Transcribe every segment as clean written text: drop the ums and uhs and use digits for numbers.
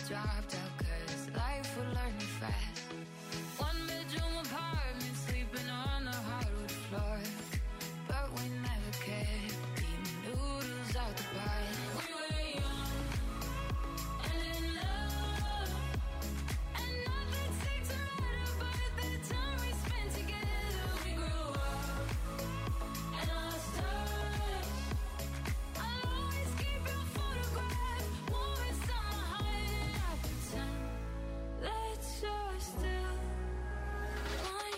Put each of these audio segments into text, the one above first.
dropped out, cause life will learn me fast. One bedroom apartment, sleeping on the hardwood floor, but we never cared, eating noodles out the pot. We were young and in love, and nothing seemed to matter but the time we spent together. We grew up and lost touch. I'll always keep your photograph warm inside my heart, and I pretend that you're still mine.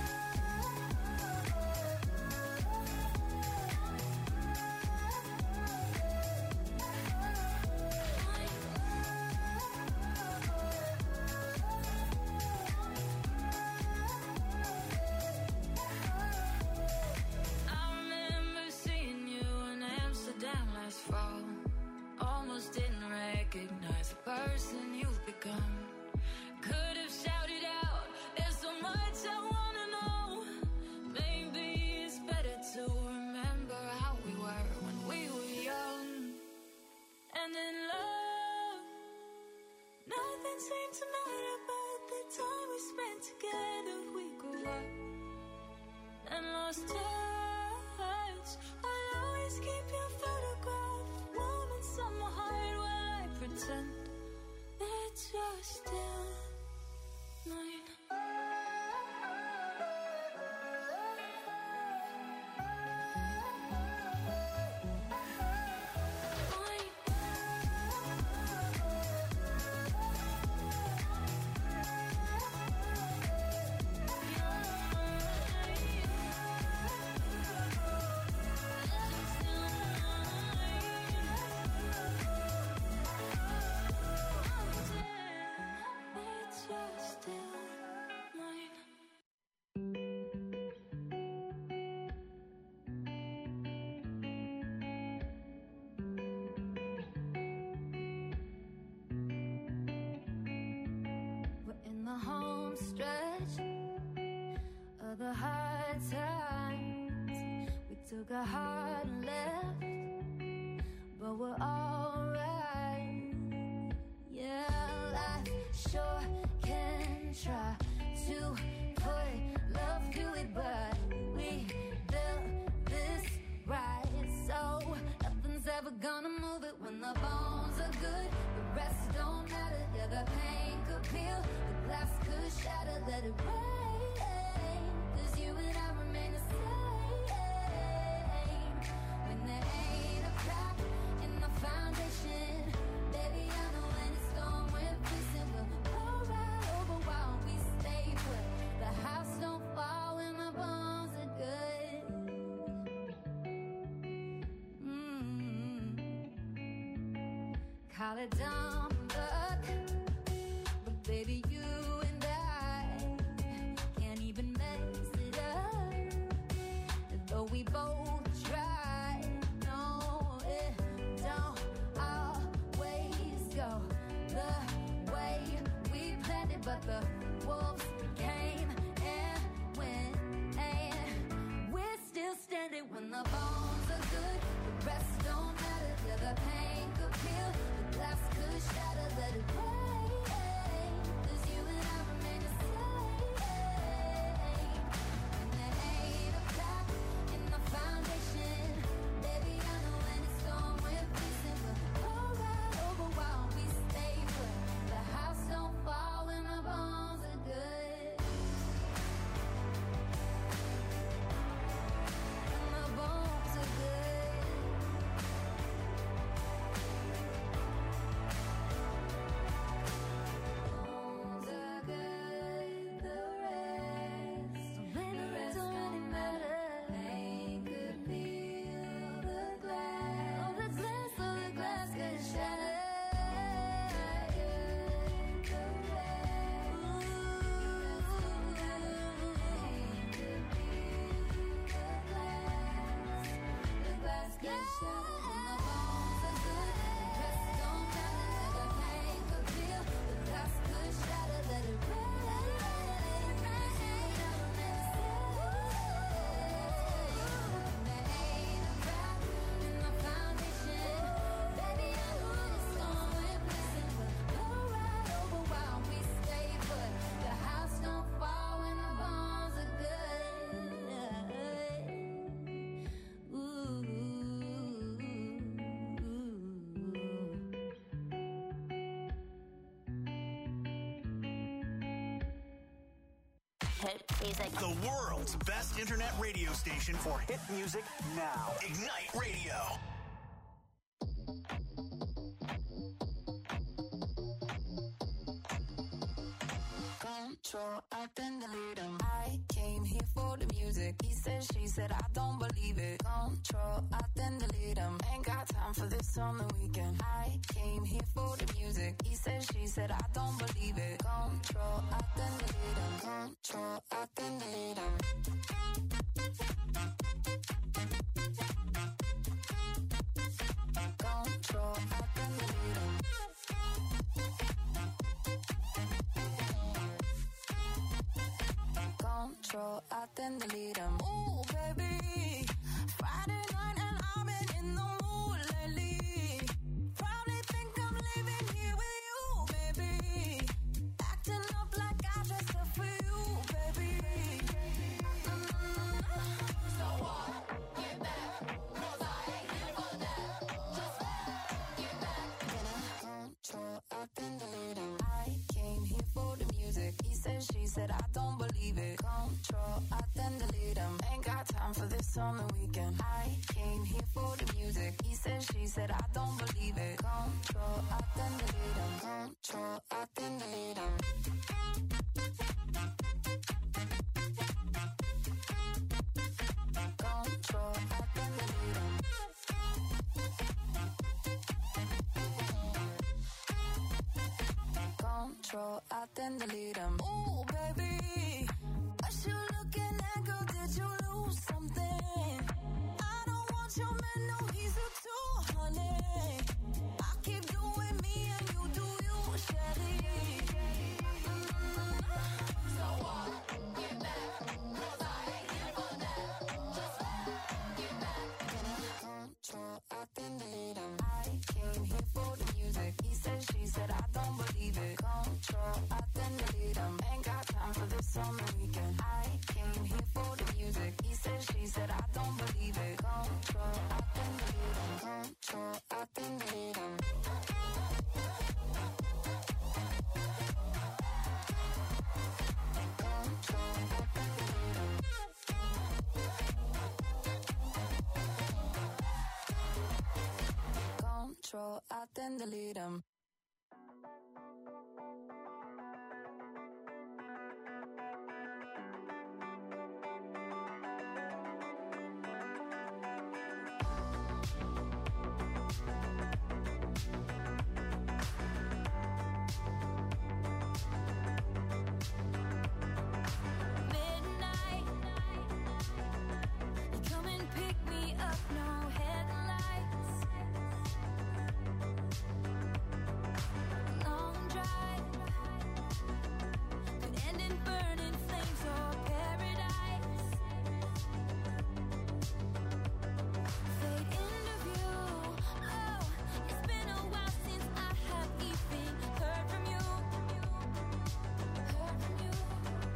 I remember seeing you in Amsterdam last fall. Almost didn't recognize the person you've become. Could have shouted out, there's so much I wanna know. Maybe it's better to remember how we were when we were young and in love. Nothing seemed to matter but the time we spent together. We grew up and lost touch. I'll always keep your photograph warm inside my heart while I pretend that you're still mine. We're in the home stretch of the hard times. We took a hard left, but we're alright. Yeah, life sure can try to put love to it, but we built this right, so nothing's ever gonna move it. When the bones are good, the rest don't matter. Yeah, the pain could peel, the glass could shatter. Let it rain, cause you and I remain the same. When there ain't a crack in the foundation, baby, I know when it's storm, we're facing. We'll roll right over while we stay put. The house don't fall when the bones are good. Call it dumb luck, but baby, you and I can't even mess it up. Though we both try, no, it don't always go the way we planned it. But the wolves came and went, and we're still standing. When the bones are good, the rest don't matter. Yeah, the pain could peel, the glass could shatter. Let it rain, cause you and I remain the same. When there ain't a crack in the foundation, baby, I know when it's storm, we're facing. We'll roll right over while we stay put. The house don't fall when the bones are good. When the bones are good. Bones are good, the rest don't really matter. Pain could peel the glass, oh the glass could shatter. The glass could shatter. When the bones are good, the rest don't matter. The pain could peel, the glass could shatter. Let it rain. There ain't a crack in the foundation, baby, I know it's storm, we're blessing. We'll roll hit music. The world's best internet radio station for hit music now. Ignite Radio. Control, I then delete him. I came here for the music. He said, she said, I don't believe it. Control, I then delete him. Ain't got time for this on the weekend. I came here for the music. He said, she said, I don't believe it. Control, I then delete him. Control, I then delete him. Control, I then delete him. Control, I then delete him. Ooh, baby, Friday night and I've been in the mood lately. Probably think I'm leaving here with you, baby. Acting up like I dressed up for you, baby. So what? Get back, 'cause I ain't here for that. Just get back. Control, I then delete him. I came here for the music. He said, she said, I don't believe it. Control, I then delete him. Ain't got time for this on the weekend. I came here for the music. He said, she said, I don't believe it. Control, I then delete him. Control, I then delete him. Control, I then delete him. Control, I then delete him. Ooh, baby, what you looking at, girl? Did you lose something? I don't want your man, no, he's a two, honey. I keep doing me and you do you, Shelly. So what? Get back, 'cause I ain't here for that. Just get back. Control, I then delete him. I came here for the music. He said, she said, I don't believe it. Control, I then delete him. Ain't got time for this on the weekend. I came here for the music. He said, she said, I don't believe it. Control, I then delete him. Control, I then delete him. Control, I then delete him. Control, I then delete him. Midnight, you come and pick me up, no headlights. Long drive could end in burning flames or paradise. Fade into view. Oh, it's been a while since I have even heard from you. Heard from you.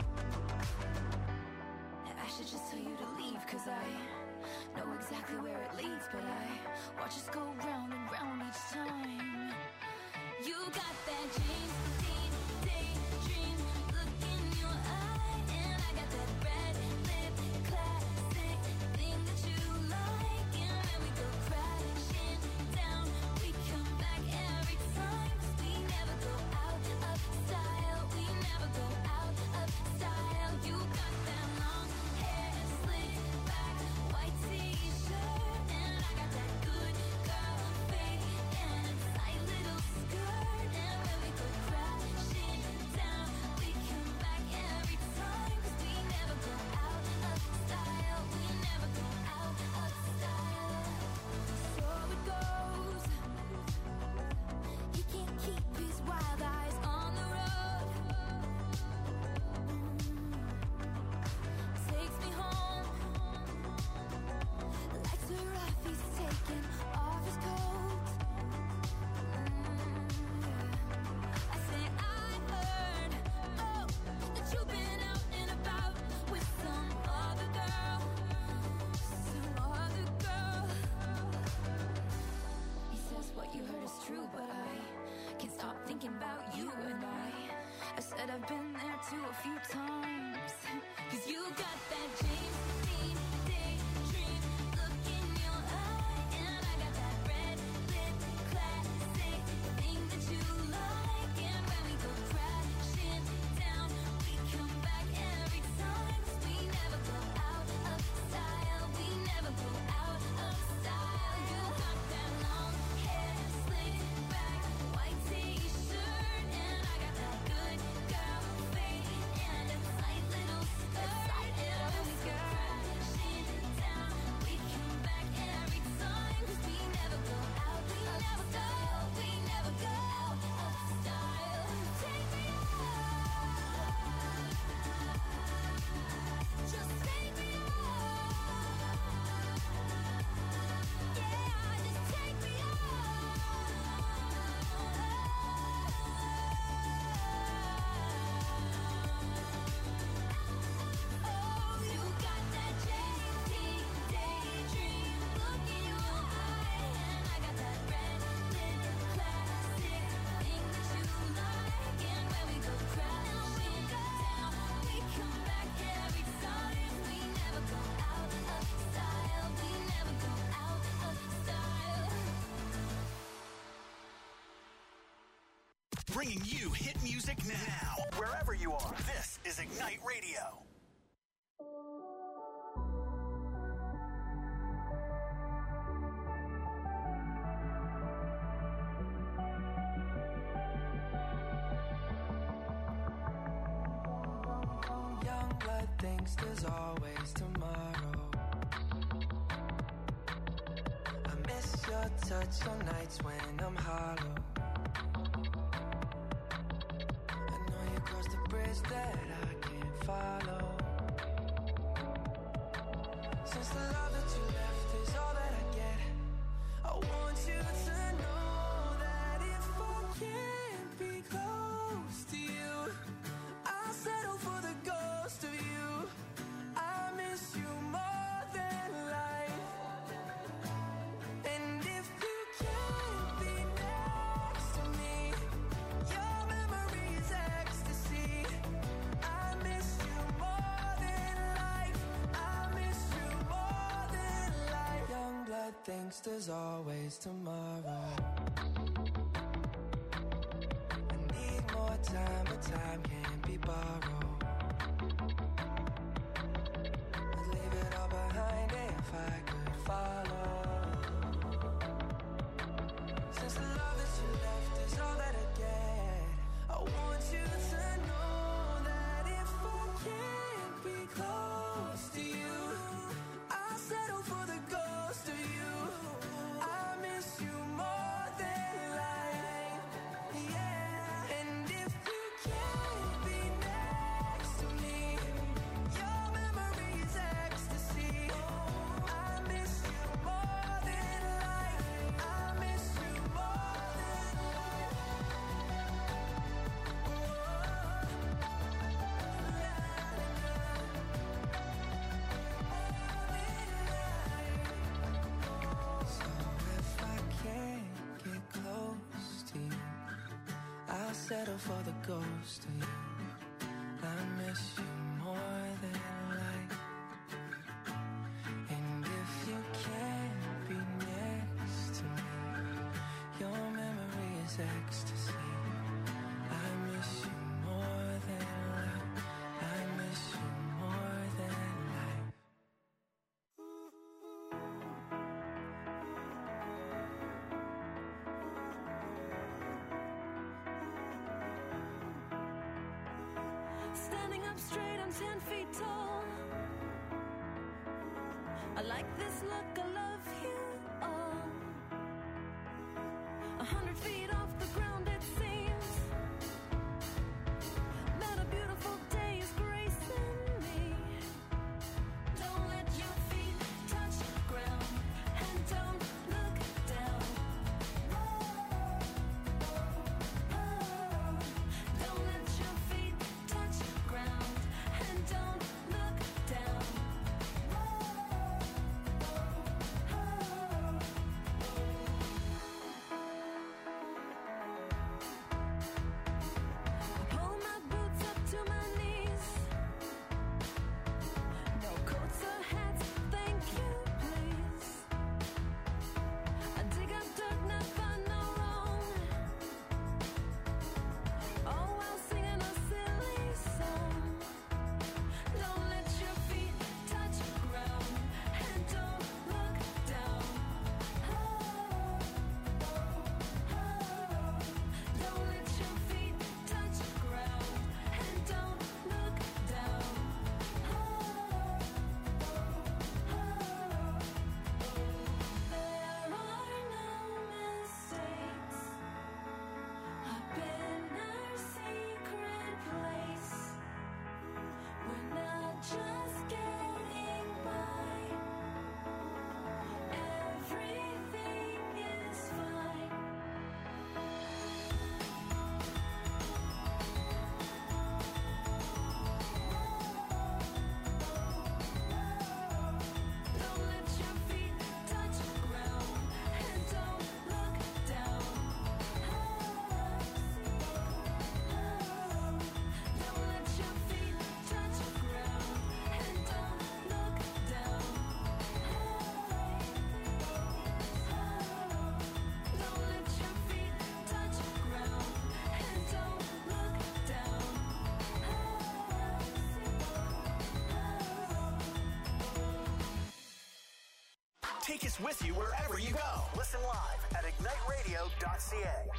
I should just tell you to leave, 'cause I know exactly where it leads, but I watch us go round and round each time. You got that dream, daydream look in your eye, and I got that red lip classic thing that you like, and then we go crashing down. We come back every time, 'cause we never go out of style. We never go out of style. You got that long hair slicked back, white t-shirt, and I got that good girl fade and a tight little skirt. And when we go crashing down, we come back every time, 'cause we never go out of style. We never go out of style. So it goes. He can't keep his wild eyes on the road. Takes me home. Lights are off, he's taking off his coat. I say I heard, oh, that you've been out and about with some other girl. Some other girl. He says what you heard is true, but I can't stop thinking about you and I said I've been there too a few times. stars. 'Cause you got that James Dean daydream look in your eye, and I got that red lip classic thing that you like. And when we go crashing down, we come back every time. 'Cause we never go out of style. We never go out of style. You got that long hair slicked back, white t-shirt, and I got that good girl fade and a tight little skirt. And when we go crashing down, we come back every time. 'Cause we never go out of style. We never go out of style. Take me out, just take me out. Yeah, just take me out. Oh, you got that JT daydream look in your eye, and I got that red lip classic thing that you like. And when we go crashing down, we come back every time. We never go out of style. We never go out of style. Bringing you hit music now. Wherever you are, this is Ignite Radio. Young blood thinks there's always tomorrow. I miss your touch on nights when I'm hollow. I know you crossed the bridge that I can't follow. Since the love that you left is all that I get, I want you to know that if I can't be close to you, I'll settle for the ghost of you. I miss you more than life. And if you can't be next to me, your memory is ecstasy. I miss you more than life. I miss you more than life. Young blood thinks there's always tomorrow. I need more time, but time can't be borrowed. I'd leave it all behind if I could follow. Since the love that you left is all that I get, I want you to know that if I can't be close to you, I'll settle for the ghost of you. I miss you more than life. Yeah. And if you can't be next to me, your memory is ecstasy. I miss you more than life. I miss you more than life. So if I can't get close to you, I'll settle for the ghost of you. I miss you more than life. And if you can't be next to me, your memory is ecstasy. I miss you more than life. I miss you more than life. Standing up straight, I'm 10 feet tall. I like this look, I love you all. 100 feet off the ground, it seems that a beautiful day is gracing me. Don't let your feet touch the ground, and don't look down. Don't let your feet touch the ground, and don't look down. take us with you wherever you go. Listen live at igniteradio.ca.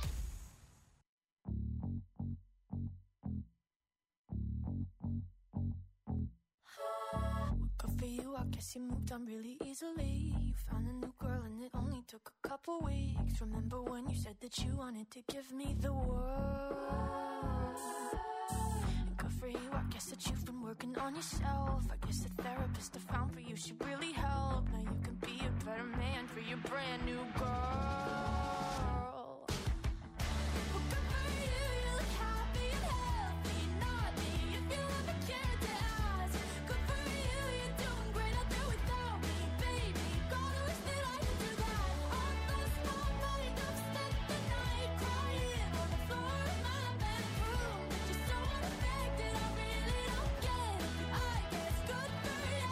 Good for you, I guess you moved on really easily. You found a new girl and it only took a couple weeks. Remember when you said that you wanted to give me the world? And good for you, I guess that you've been working on yourself. I guess the therapist I found for you should really help. Now you can be a better man for your brand new girl. Well, good for you, you look happy and healthy. Not me, if you ever cared to ask. Good for you, you're doing great out there without me, baby. Gotta wish that I could do that. I lost my mind, I've spent the night crying on the floor of my bedroom. But you're so unaffected, I really don't get it. I guess good for you.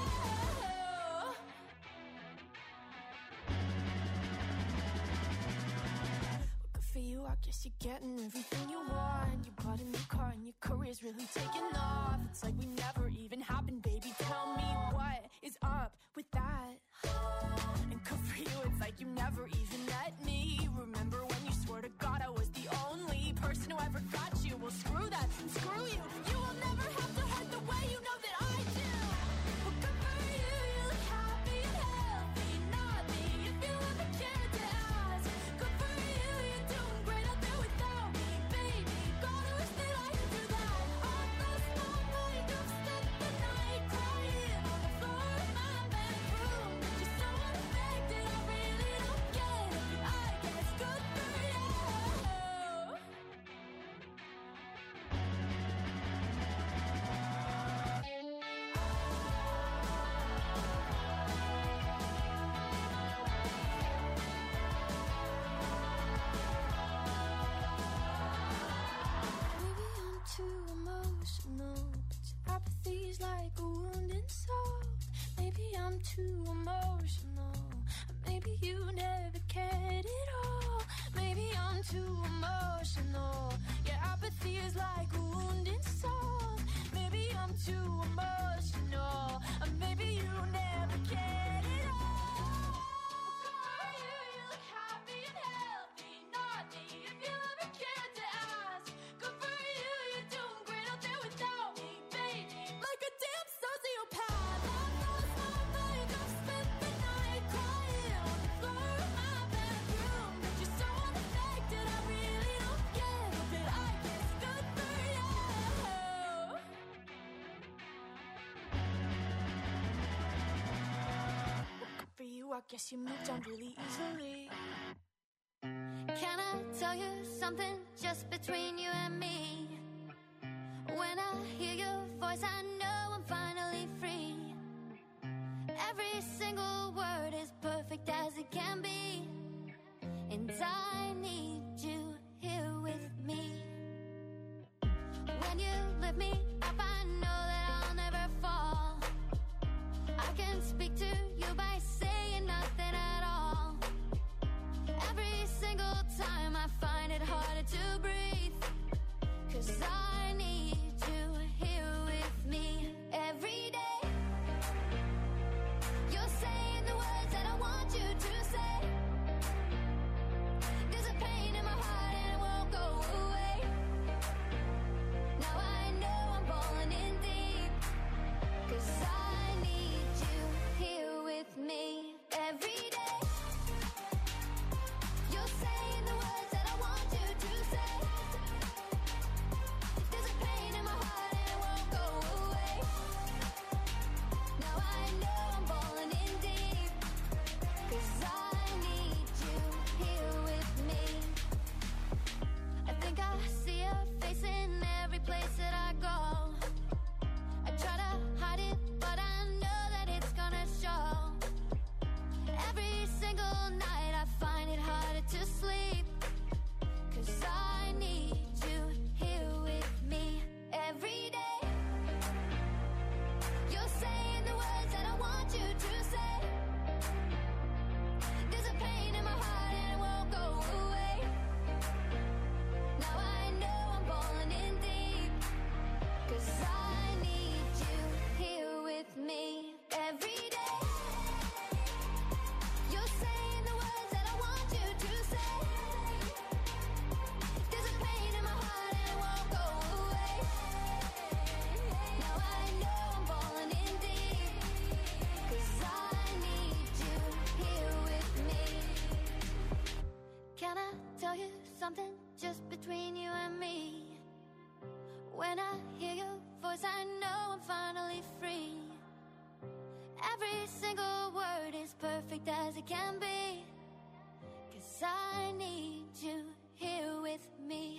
Well, good for you, I guess you're getting everything you want. You bought a new car and your career's really taking off. It's like we never even happened, baby. Tell me what is up with that? And good for you, it's like you never even met me. Remember when you swore to God I was the only person who ever got you? Well, screw that, and screw you. You will never have to hurt the way you know that I do. Well, good for you, you look happy and healthy. Not me, if you ever cared to ask. Good for you, you're doing great out there without me, baby. Gotta wish that I could do that. I lost my mind, I've spent the night crying on the floor of my bedroom. But you're so unaffected, I really don't get it. I guess good for you. Maybe I'm too emotional, but your apathy's like a wounded soul. Maybe I'm too emotional, maybe you never cared at all. Maybe I'm too emotional, your apathy is like a wounded soul. Maybe I'm too emotional, maybe you never cared at all. You look happy and healthy, not me, if you ever cared to ask. Good for you, you're doing great out there without me, baby. Like a damn sociopath, I've lost my mind, I've spent the night crying on the floor of my bedroom. But you're so unaffected, I really don't get it. But I guess good for you. Good for you, I guess you moved on really easily. Can I tell you something just between you and me? When I hear your voice, I know I'm finally free. Every single word is perfect as it can be. And I need you here with me. When you lift me up, I know that I'll never fall. I can speak to you by saying nothing at all. Every single time I find it harder to breathe, 'cause I need you here with me every day. You're saying the words that I want you to say. There's a pain in my heart and it won't go away. Now I know I'm falling in deep, 'cause I need you here with me every day. You're saying the words that I want you to say. something just between you and me. When I hear your voice, I know I'm finally free. Every single word is perfect as it can be. 'Cause I need you here with me.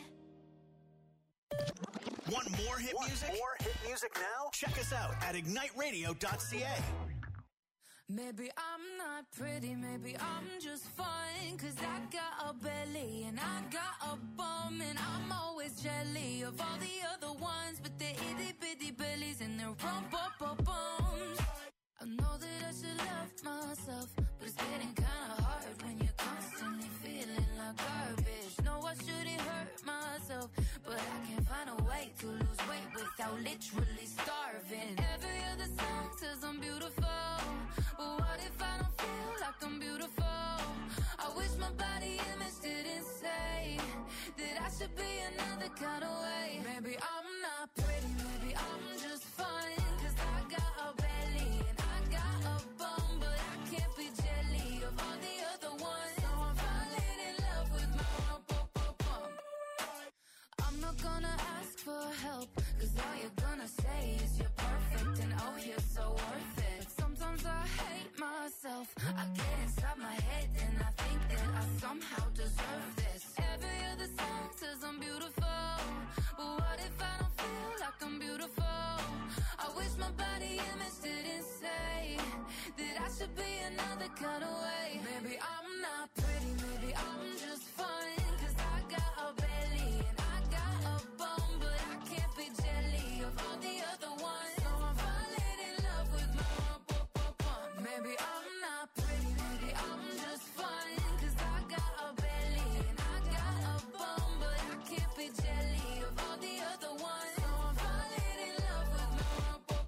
Want more hit music? More hit music now? Check us out at igniteradio.ca. Maybe I'm not pretty, maybe I'm just fine. 'Cause I got a belly and I got a bum, and I'm always jelly of all the other ones, but they're itty bitty bellies and their rump-up-bums. I know that I should love myself, but it's getting kinda hard when you're constantly feeling like garbage. No, I shouldn't hurt myself, but I can't find a way to lose weight without literally starving. Every other song says I'm beautiful, but what if I don't feel like I'm beautiful? I wish my body image didn't say that I should be another kind of way. Maybe I'm not pretty, maybe I'm just fine. 'Cause I got a belly and I got a bum, but I can't be jelly of all the other ones. So I'm falling in love with my bum. I'm not gonna ask for help, 'cause all you're gonna say is you're perfect and oh, you're so worth it. Sometimes I hate myself, I get inside my head and I think that I somehow deserve this. Every other song says I'm beautiful, but what if I don't feel like I'm beautiful? I wish my body image didn't say that I should be another kind of way. Maybe I'm not pretty, maybe I'm just fine. 'Cause I got a belly and I got a bum, but I can't be jelly of all the other ones. So I'm falling in love with my bum. Maybe I'm not pretty, maybe I'm just fine. 'Cause I got a belly and I got a bum, but I can't be jelly of all the other ones. So I'm falling in love with my bum.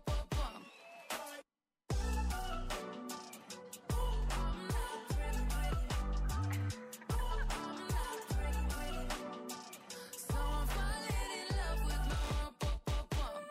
I'm not pretty, I'm not pretty, so I'm falling in love with my bum.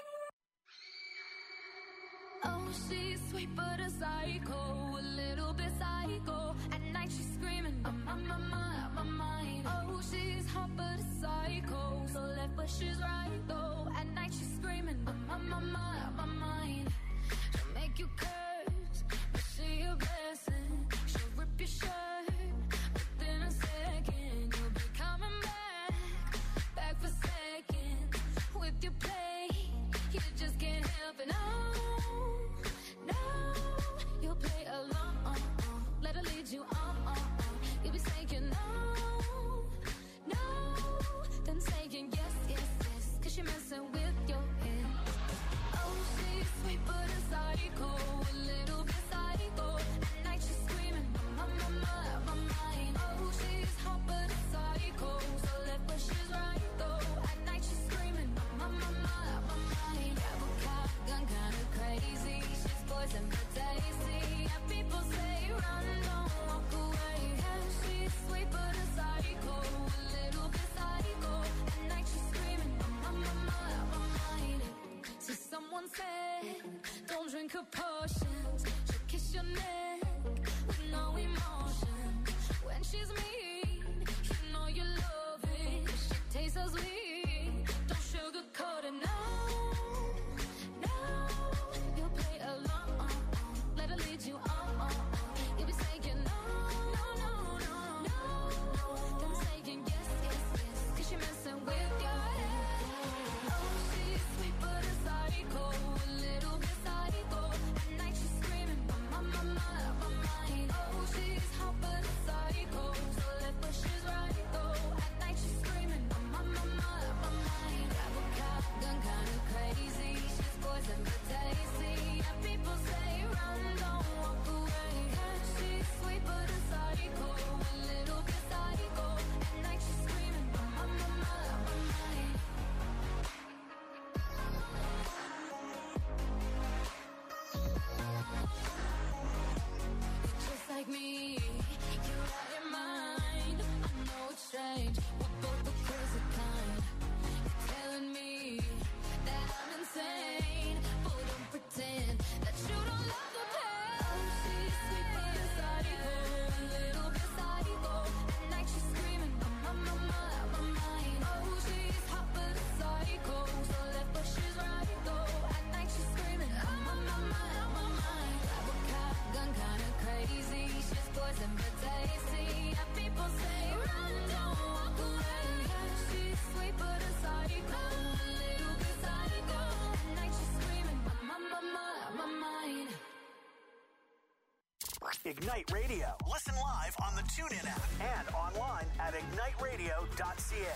Oh, she's sweet but a psycho, a little bit psycho. At night she's screaming, I'm on my mind. Oh, she's hot but a psycho, so left but she's right though. At night she's screaming, I'm on my mind. She'll make you curse, but she a blessing. She'll rip your shirt, within a second you'll be coming back for seconds. With your play, you just can't help it. No, you'll play along. Let her lead you on. You'll be saying no, then saying yes, 'cause you're messing with your head. Oh, she's sweet but a psycho, a little bit psycho. At night she's screaming, I'm on my mind. Oh, she's hot but a psycho, so left but she's right though. At night she's screaming, I'm on my mind. Yeah, but cop gun kinda crazy. She's poison but tasty. Yeah, people say run, don't walk away. Yeah, she's sweet but a psycho, a little bit psycho. At night she's screaming, I'm on my mind. So someone said, don't drink her potions. She'll kiss your neck with no emotion. When she's mean, you know you love it. She tastes so sweet, don't sugarcoat it, no. You'll play along, let her lead you on. You'll be saying no, then saying yes, 'cause you're messing with your head. Oh, she's sweet but a psycho, a little bit psycho. At Ignite Radio. Listen live on the TuneIn app and online at igniteradio.ca.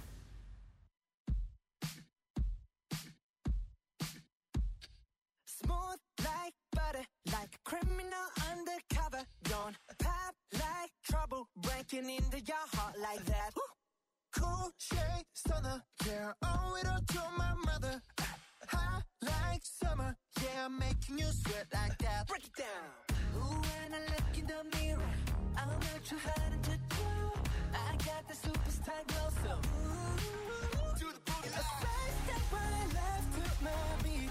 Smooth like butter, like a criminal undercover. Don't pop like trouble, breaking into your heart like that. Cool shade stunner, yeah, owe it all to my mother. Hot like summer, yeah, I'm making you sweat like that. Break it down. Ooh, when I look in the mirror, I'm not too hard to do. I got the superstar glow, so ooh, do the boogie line. A side step right left to my beat.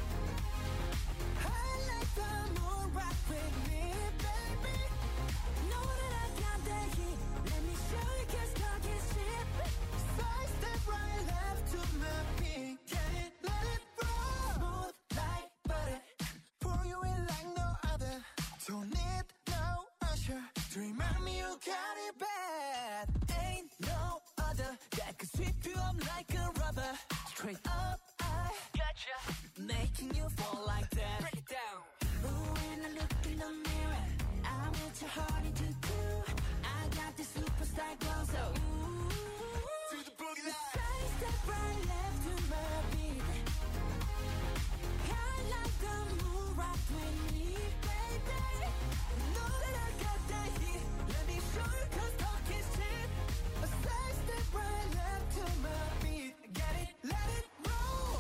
I like the moon rock with me, baby. Know that I got that heat. Let me show you, 'cause talk is cheap. Side step right left to my beat. Get it, let it roll. Smooth like butter, pour you in like no other. Don't need no usher to remind me you got it bad. Ain't no other that could sweep you up like a rubber. Straight up, I gotcha, making you fall like that. Break it down. Ooh, when I look in the mirror, I'm not too hard to do. I got the superstar glow, so ooh, to the boogie line. Side step right left to my beat. I like the moon rock with me, baby. Know that I got that heat. Let me show you, 'cause talk is cheap. A side step right left to my beat. Get it, let it roll.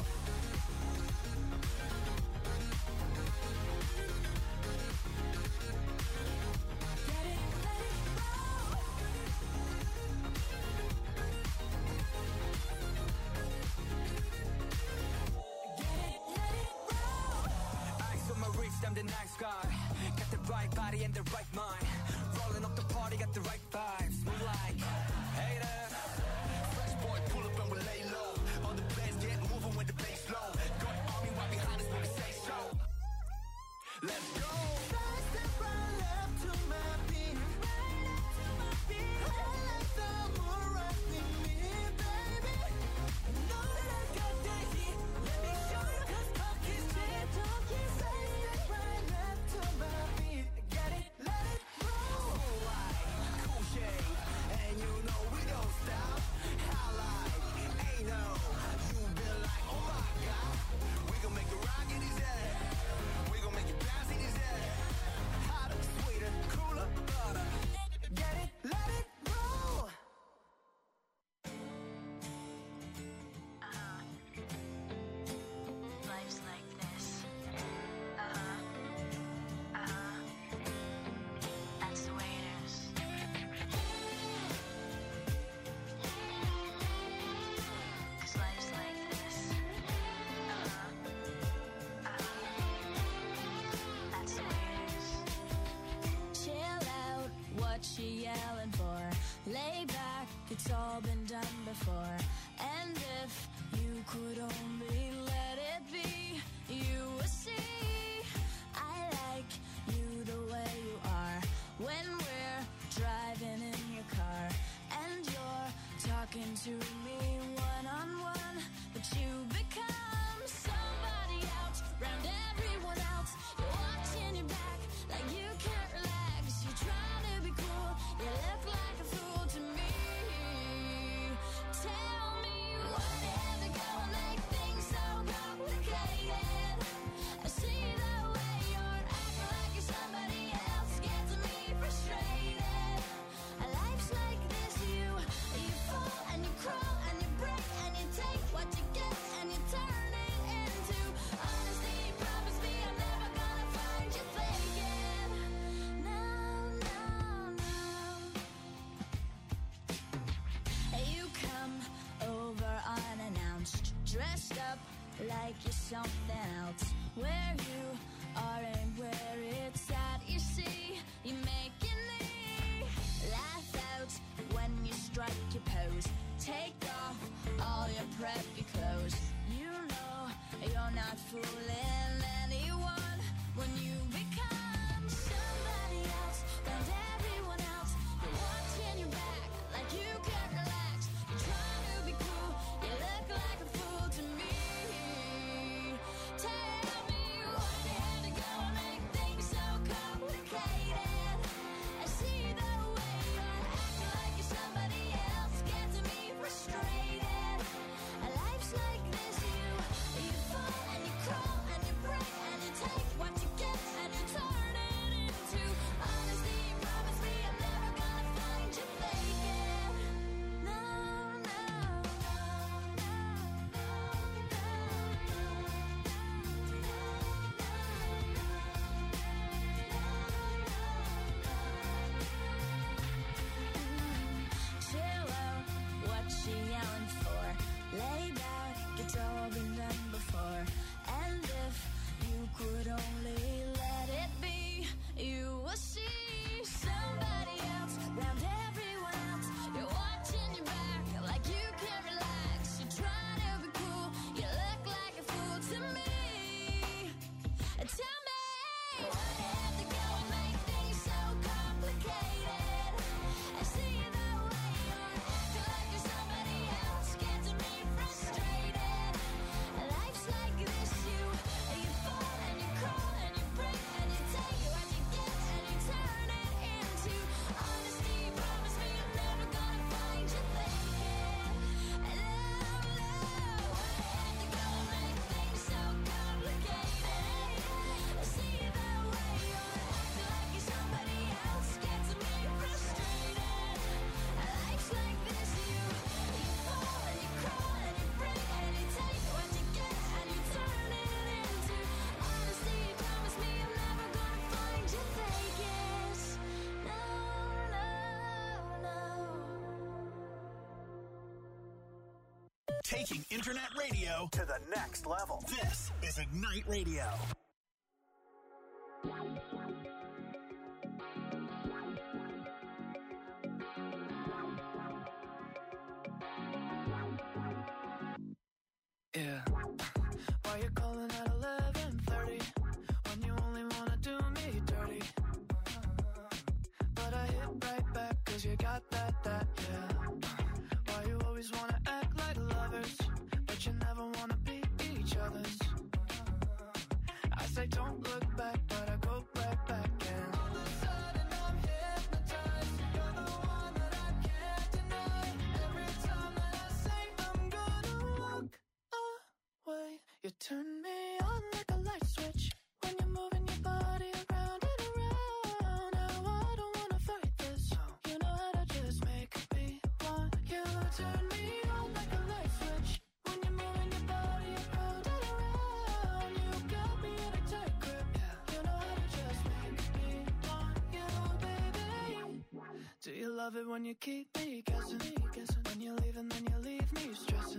Get it, let it roll. Get it, let it roll. Eyes on my wrist, I'm the nice guy. Got the right body and the right mind. Rolling up the party, got the right vibes. Move like haters. Fresh boy, pull up and we lay low. All the players get moving with the bass low. Got army right behind us when we say so. Let's go. Side step right left to my beat. Right up to my beat. I like the moon rock with me, baby. Know that I got that heat. Let me show you, 'cause talk is cheap. Side step right left to my beat. Get it, let it roll. Cool shade, and you know we don't stop. Highlight, ain't no. You been like, oh my God. We gon' make it rock in his head. We gon' make it bounce in his head. Hotter, sweeter, cooler, butter. Get it, let it roll. Life's like this. That's the way it is. 'Cause life's like this. That's the way it is. Chill out, what you yelling for? Lay back, it's all been done before. And if you could only let it be, you would see I like you the way you are. When we're driving in your car and you're talking to me one-on-one, but you become somebody else round everyone else. You're watching your back like you can't relax. You're trying to be cool, you look like a fool to me. Tell me what you have to go and make things so complicated. I see the way you're acting like you're somebody else, gets me frustrated. Life's like this, you fall and you crawl and you break and you take what you get and you turn it into honesty. Promise me I'm never gonna find you faking. No, no, no. You come over unannounced, dressed up like you're something else. Where you are and where it's at, you see, you're making me laugh out when you strike your pose. Take off all your preppy clothes. You know you're not fooling anyone when you become somebody else round everyone else. You're watching your back like you can't relax. You're trying to be cool, you look like a fool to me. Tell me what you had to go and make things so complicated. Taking internet radio to the next level. This is Ignite Radio. Yeah. Why you calling at 11:30 when you only wanna do me dirty? But I hit right back 'cause you got that, yeah. Why you always wanna act like lovers, but you never wanna be each other's? I say don't look back, but I go right back and all of a sudden I'm hypnotized. You're the one that I can't deny. Every time that I say I'm gonna walk away, you turn me on like a light switch when you're moving your body around and around. Now I don't wanna fight this. You know how to just make me want you. Turn me on like a light switch when you're moving your body around and around. You got me in a tight grip. You know how to just make me want you, baby. Do you love it when you keep me guessing? When you leave and then you leave me stressing.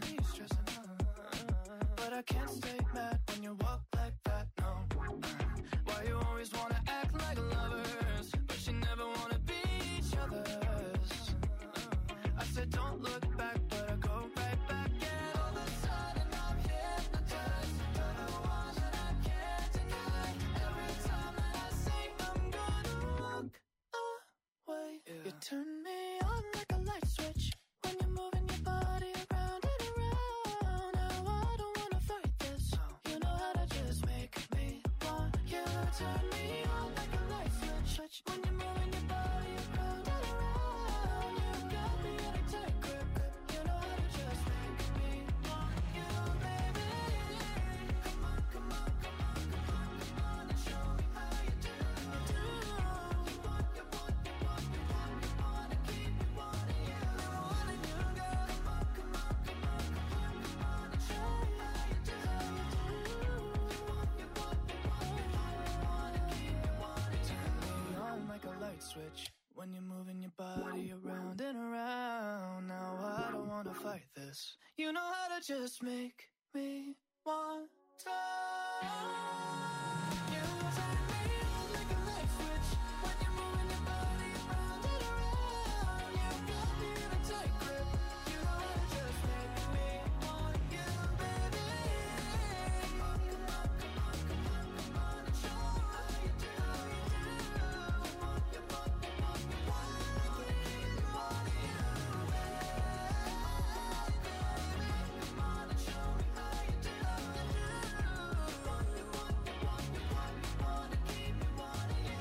But I can't stay mad when you walk like that, no. Why you always wanna act like lovers, but you never wanna be each other's? I said don't look back, but I go right back. And all of a sudden I'm hypnotized. You're the one that I can't deny. Every time that I say I'm gonna walk away, you turn me on like a light switch when you're moving your body around and around. Now I don't wanna fight this. You know how to just make me want you. Turn me on like a light switch when you're moving your body around and around. You got me in a tight grip. You know how to just make me want you, baby. Come on, come on, come on, come on, come on and show me how you do. You want, you want, you want, you want, you want to keep me wanting you. Wanting you, girl. Come on, come on, come on, come on, come on and show me how you do. You want, you want, you want, you want, you want to keep me wanting you. Turn me on like a light switch when you're moving your body around and around. Now I don't wanna fight this. You know how to just make me want to. You turn me on like a light switch when you're moving your body around and around. You got me in a tight grip. You know how to just make me want you, baby. Come on, come on, come on, come on, come on and show me how you do. You want, you want, you want, you want, you want to keep me wanting you, baby. Come on and show me how you do. You want, you want, you want, you want, you want to keep me wanting you.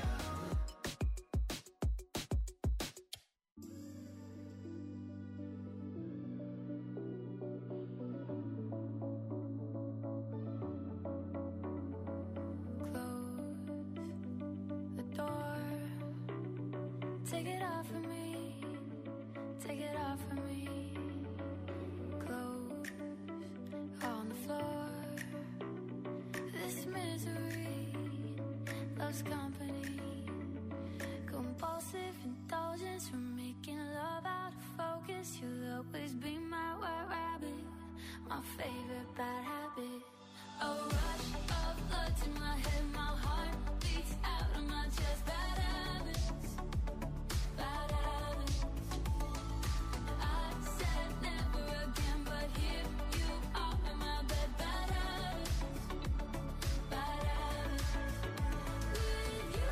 Close the door. Take it off of me. Take it off of me. Clothes on the floor. This misery loves company. Compulsive indulgence from making love out of focus. You'll always be my white rabbit, my favorite bad habit. A rush of blood to my head, my heart beats out of my chest. Bad habits, bad habits. I said never again, but here you are in my bed. Bad habits, bad habits. With you,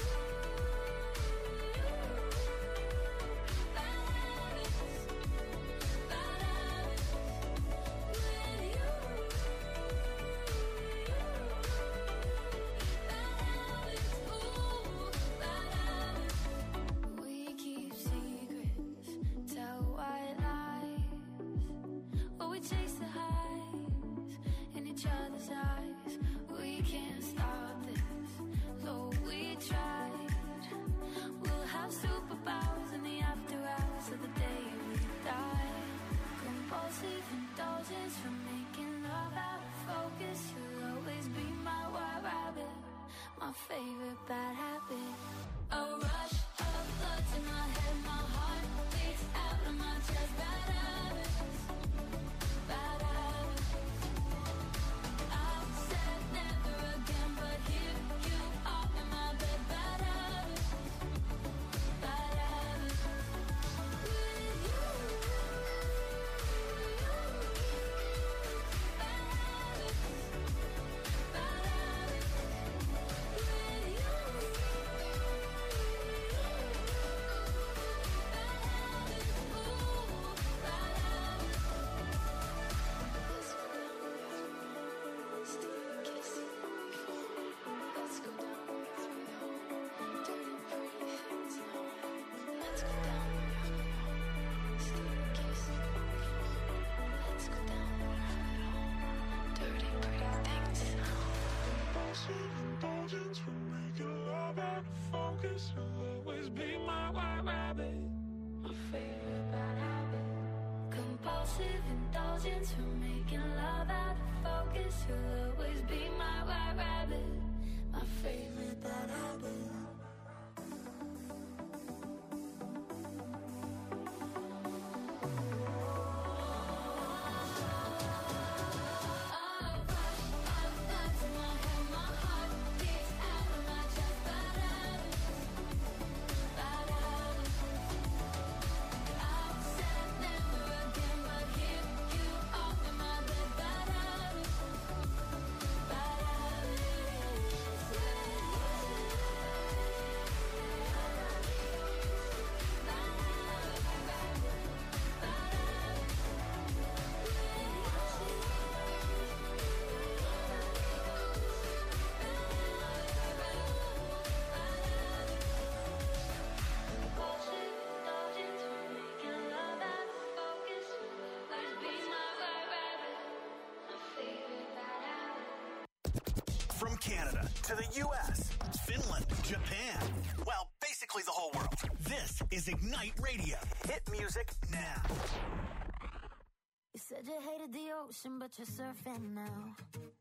bad habits, bad habits. With you, my favorite bad habit. A rush of blood to my head, my heart beats out of my chest. Bad habits, bad focus. You'll always be my white rabbit. My favorite bad habit. Compulsive indulgence from making love out of focus. You'll always be my white rabbit. My favorite bad habit. From Canada to the U.S., Finland, Japan, well, basically the whole world. This is Ignite Radio. Hit music now. You said you hated the ocean, but you're surfing now.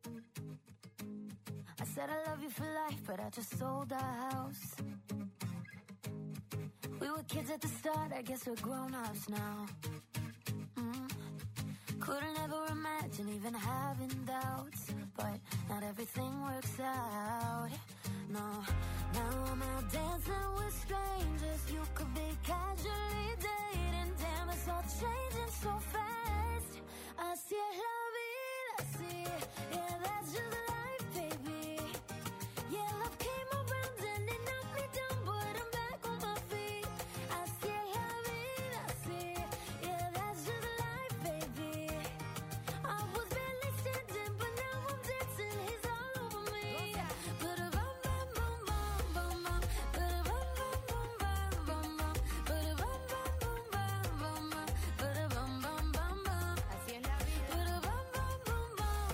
I said I love you for life, but I just sold our house. We were kids at the start, I guess we're grown-ups now. Couldn't ever imagine even having doubts, but not everything works out. No, now I'm out dancing with strangers. You could be casually dating. Damn, it's all changing so fast. Así es la vida, así. Yeah, that's just life, baby. Yeah, love came around and it knocked me down, but I'm back on my feet. Así es la vida, así. Yeah, that's just life, baby. I was barely standing, but now I'm dancing. He's all over me. Ba-da-bum, bum, bum, bum, bum, bum. Ba-da-bum, bum, bum, bum, bum, bum. Ba-da-bum, bum, bum, bum, bum, bum. Ba-da-bum, bum, bum, bum. Así es la vida. Ba-da-bum, bum, bum, bum, bum, bum.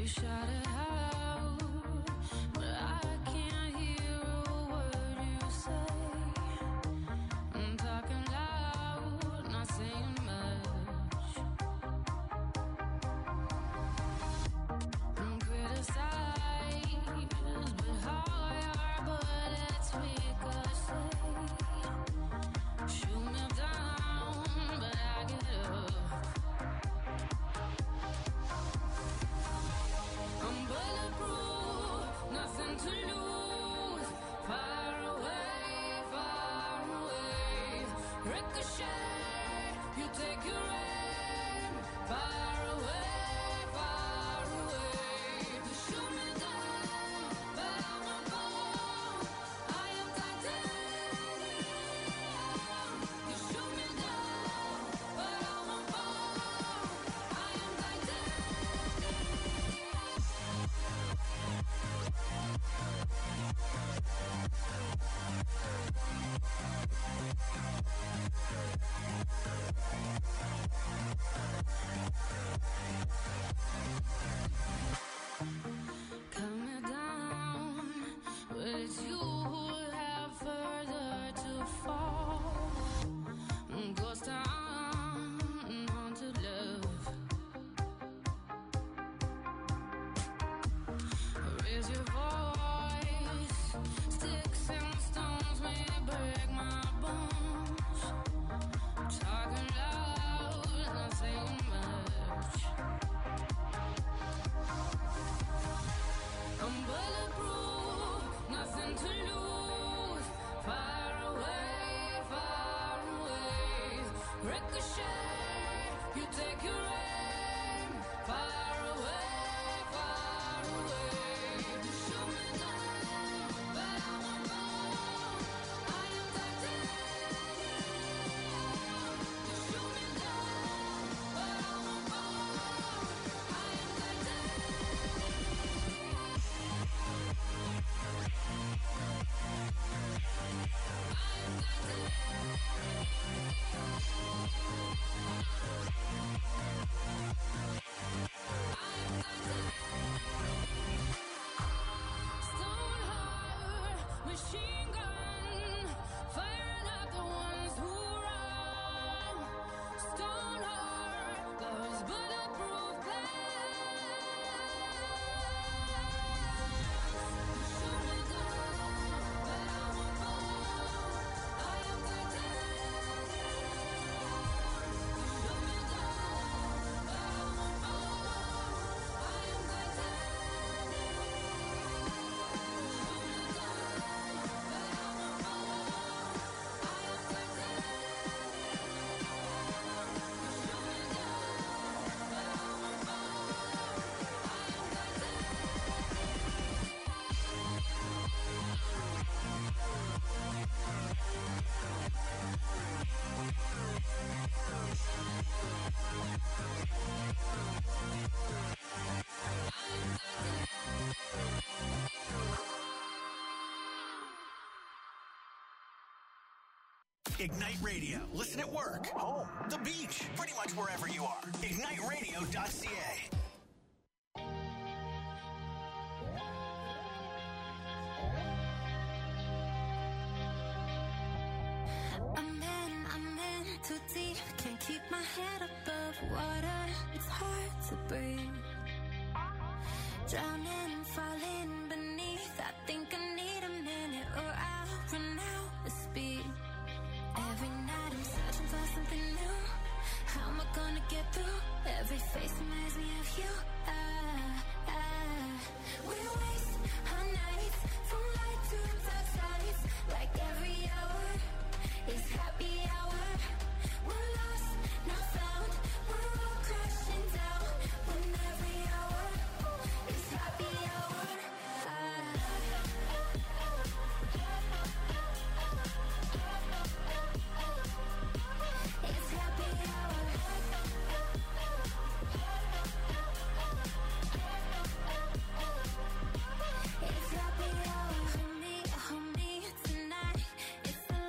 you shout it out, but I can't hear a word you say. I'm talking loud, not saying much. I'm criticized, but hard, but it's ricochet. Shoot me down, but I get up. I'm bulletproof, nothing to lose. Far away, far away. Ricochet, you take your aim. Far away, far away. You shoot me down, but I won't fall. I am titanium. You shoot me down, but I won't fall. I am titanium. Cut me down, but it's you who have further to fall. Ghost town, haunted love. Raise your voice, sticks and stones may break my bones. Talking loud, not saying much. I'm bulletproof, nothing to lose. Far away, far away. Ricochet, you take your aim. Far away, far away. You shoot me down, but I won't fall. I am titanium. You shoot me down, but I won't fall. I am titanium. Stone heart, machine gun, firing at the ones who run. Stone heart, those bulletproof glass. Shoot me down, but I won't fall. I am titanium. Shoot me down, but I won't fall. I am titanium. Ignite Radio. Listen at work, home, the beach, pretty much wherever you are. IgniteRadio.ca. I'm in too deep, can't keep my head above water. It's hard to breathe. Drowning, falling beneath. I think I need a minute or I'll run out of speed. Every night I'm searching for something new. How am I gonna get through? Every face reminds me of you. We waste our nights from light to dark sides. Like every hour is happy hour. We're lost, not found. We're all crashing down. When every hour is happy hour. It's happy hour. It's happy hour. Hold me tonight. It's the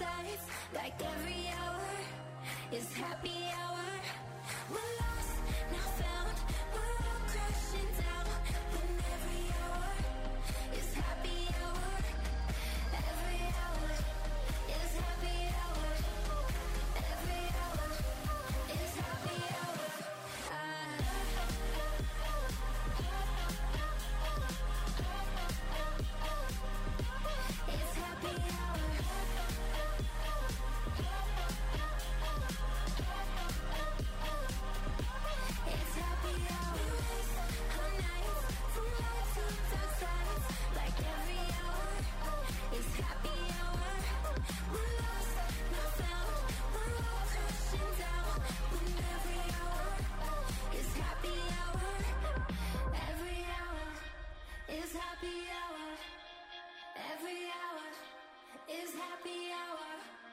sides, like every hour is happy hour. We're lost, now found, we're all crashing down. When every hour is happy hour. Every hour is happy hour. Every hour is happy hour. It's happy hour. It's happy hour. Our nights from light to dark sides, like every hour is happy hour. We're lost, not found, we're all crashing down. When every hour is happy hour. Every hour is happy hour. Every hour is happy hour.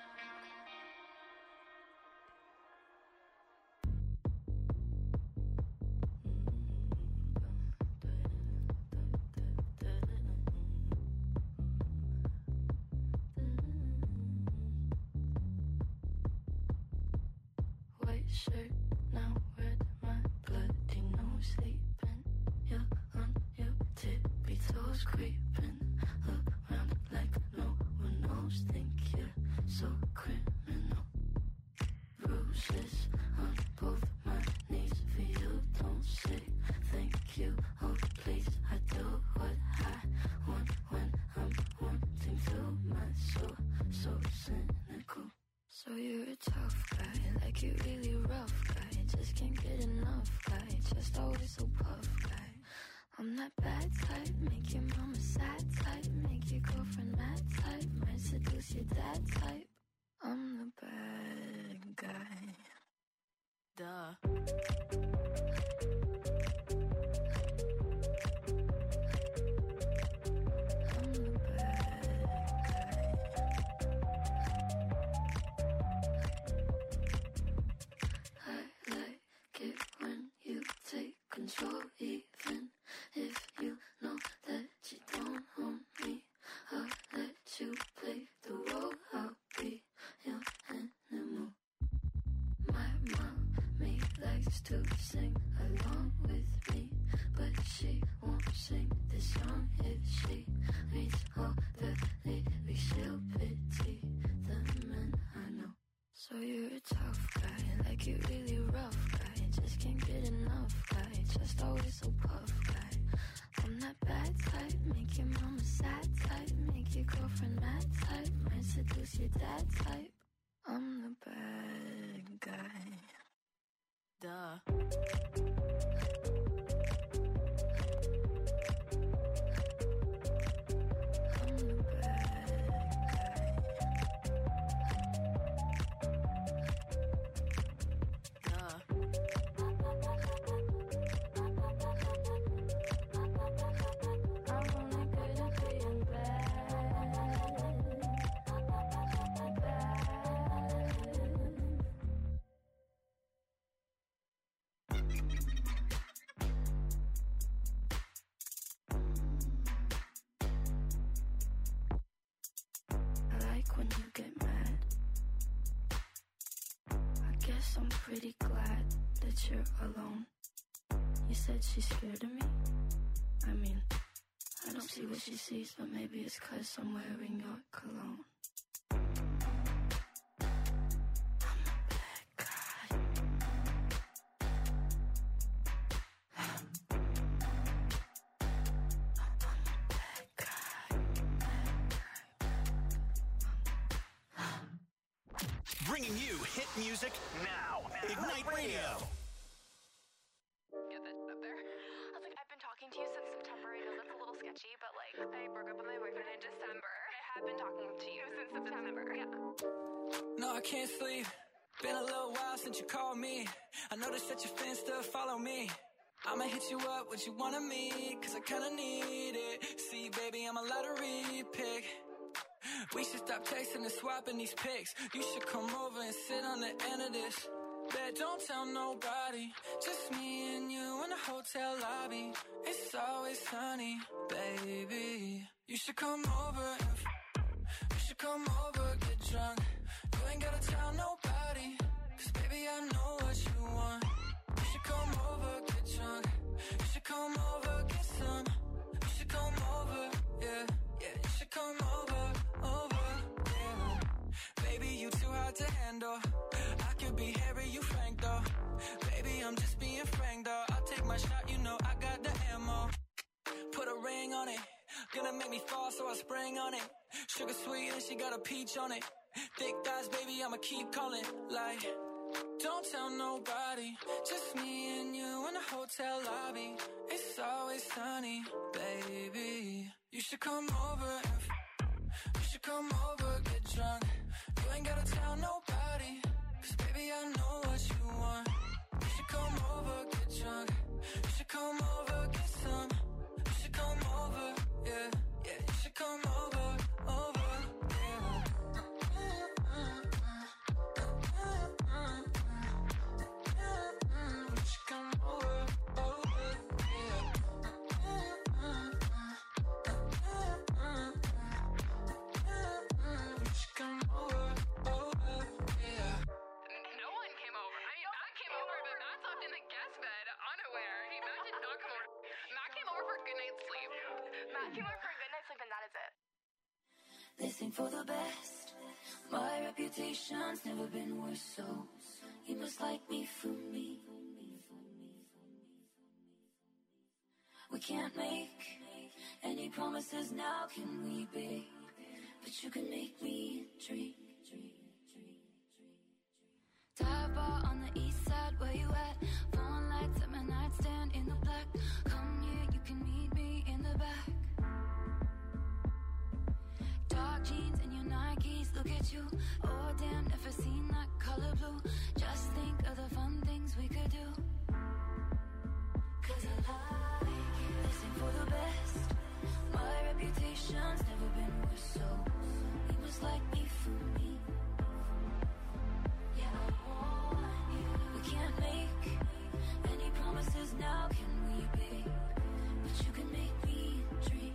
White shirt, now red, my bloody nose sleeping. You're on your tippy toes, creeping around like no one knows. Think you're so criminal. Bruises on both my knees for you. Don't say thank you, oh please. I do what I want when I'm wanting to. My soul, so cynical. So you're a tough guy, like you're really rough guy. Just can't get enough guy, just always so puff guy. I'm that bad type, make your mama sad type, make your girlfriend mad type, might seduce your dad type. I'm the bad guy. Duh. I'm the bad guy. I like it when you take control, even if you know that you don't own me. I'll let you play the role, I'll be your animal. My mommy likes to sing along with me, but she won't sing this song if she reads all the lyrics. She'll pity the men I know. So you're a tough guy, like you're really rough guy. Just can't get enough guy, just always so puff guy. I'm that bad type, make your mama sad type, make your girlfriend mad type, might seduce your dad type. I'm the bad guy. Duh. I'm the bad guy. Duh. I'm only good at being bad. I like when you get mad. I guess I'm pretty glad that you're alone. You said she's scared of me? I mean, I don't see what she sees, but maybe it's 'cause I'm wearing your cologne. I'm a bad guy. I'm a bad guy. Bringing you hit music now. Ignite Radio. Get that up there. I was like, I've been talking to you since September. I know that's a little sketchy, but like, I broke up with my boyfriend in December. I have been talking to you since September. Yeah. No, I can't sleep. Been a little while since you called me. I noticed that your fans still follow me. I'ma hit you up, what you wanna meet, 'cause I kinda need it. See, baby, I'm a lottery pick. We should stop texting and swapping these pics. You should come over and sit on the end of this. Bet don't tell nobody. Just me and you in the hotel lobby. It's always sunny, baby. You should come over and you should come over, get drunk. ain't gotta tell nobody, 'cause baby I know what you want. You should come over, get drunk. You should come over, get some. You should come over, yeah, yeah. You should come over, yeah. Baby, you too hard to handle. I could be Harry, you Frank though. Baby, I'm just being frank though. I'll take my shot, you know I got the ammo. Put a ring on it, gonna make me fall, so I sprang on it. Sugar sweet and she got a peach on it. Thick thighs, baby, I'ma keep calling. Like, don't tell nobody, just me and you in the hotel lobby. It's always sunny, baby. You should come over and you should come over, get drunk. You ain't gotta tell nobody, 'cause baby I know what you want. You should come over, get drunk. You should come over, get some. You should come over, yeah, yeah. You should come over, yeah. You should come over, yeah. You should come over, yeah. No one came over. I mean, Matt came over, but Matt slept in the guest bed, unaware. Matt did not come over. Matt came over for a good night's sleep. Matt came over for a good night's sleep, and that is it. This ain't for the best. My reputation's never been worse, so you must like me for me. We can't make any promises now, can we, babe? But you can make me dream. Dive bar on the east side, where you at? Phone lights at my nightstand in the black. Come here, you can meet me in the back. Dark jeans and your Nikes, look at you. Oh damn, never seen that color blue. Just think of the fun things we could do. 'Cause I like it. This ain't for the best. My reputation's never been worse, so you must like me for me. Yeah, I want you. We can't make any promises now, can we, babe? But you can make me dream.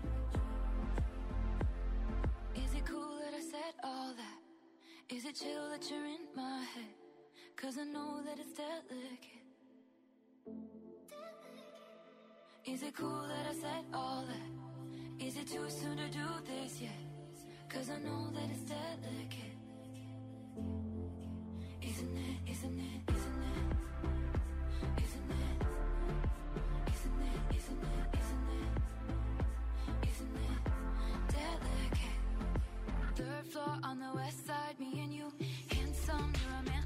Is it cool that I said all that? Is it chill that you're in my head? 'Cause I know that it's delicate. Is it cool that I said all that? Is it too soon to do this yet? 'Cause I know that it's delicate. Isn't it, isn't it, isn't it? Isn't it? Isn't it, isn't it, isn't it? Isn't it delicate? Third floor on the west side, me and you. Handsome, you're a man